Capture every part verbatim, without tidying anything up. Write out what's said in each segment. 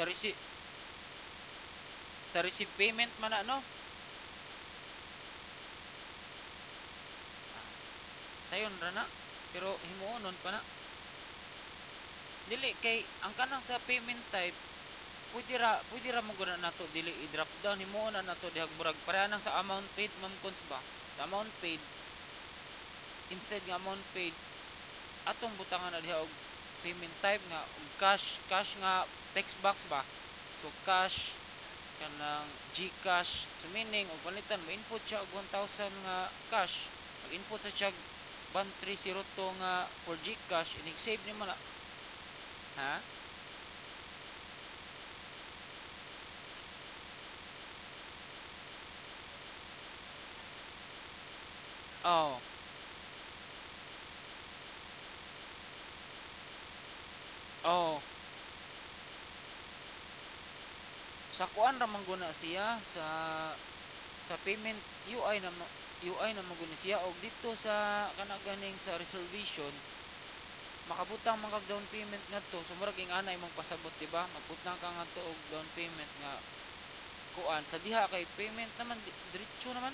sa resi sa receive payment man na, no? Ah, sayon ra na. Pero himuonon pa na. Dili kay ang kanang sa payment type, pwede ra pwede ra mo guna nato dili i-drop down himuon na nato dihag murag pareha nang sa amount paid, ma'am Cons ba? Sa amount paid, instead nga amount paid, atong butangan na diha og payment type nga og cash, cash nga text box ba? So cash kanang GCash, so meaning og palitan mo input siya og one thousand nga cash, mag-input sa siya one three zero two nga for GCash, inig save nimo na. Ha? Oh, oh. Sa kuan ra man guna siya sa sa payment U I na ma- U I na maguni siya og dito sa kana ganing sa reservation makabutang man kag down payment ngadto so murag ingana imong pasabot di ba magbutang ka ngadto og down payment nga kuan sa diha kay payment naman di- diretso naman.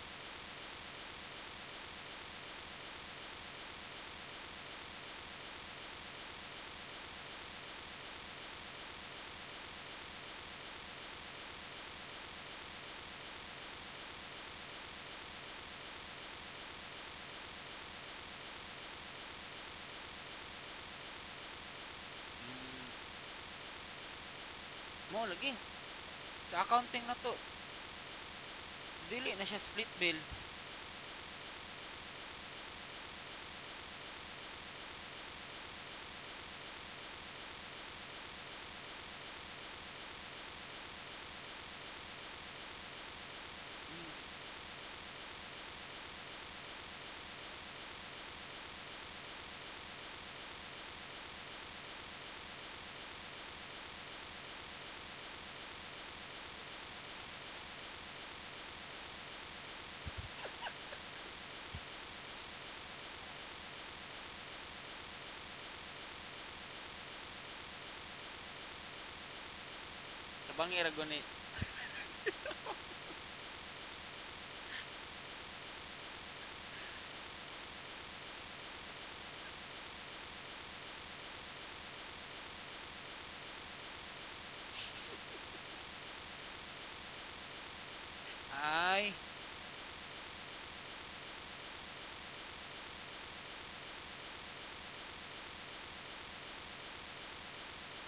Mm, mo lagi sa accounting na to dili na siya split bill. Mm, tabangi ra guni.